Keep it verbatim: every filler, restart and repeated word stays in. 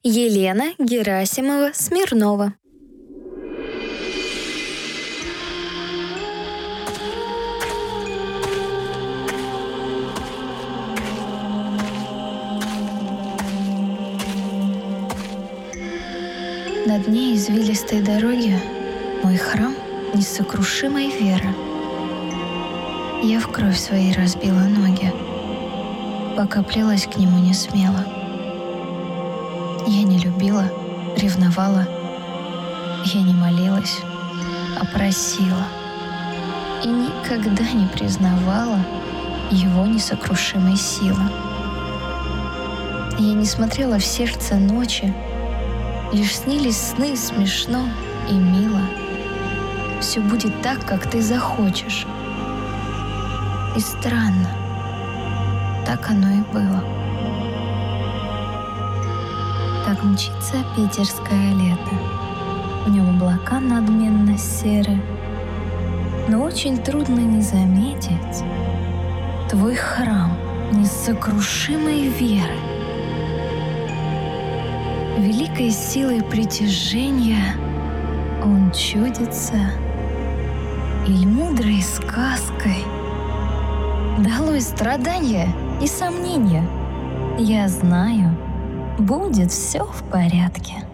Елена Герасимова-Смирнова. На дне извилистой дороги мой храм несокрушимой веры. Я в кровь своей разбила ноги, пока плелась к нему не смело. Я не любила, ревновала, я не молилась, а просила. И никогда не признавала его несокрушимой силы. Я не смотрела в сердце ночи, лишь снились сны смешно и мило. Все будет так, как ты захочешь. И странно, так оно и было. Так мчится питерское лето. В нем облака надменно серы, но очень трудно не заметить твой храм несокрушимой веры. Великой силой притяжения он чудится, или мудрой сказкой. Долой страдания и сомнения, я знаю, будет все в порядке.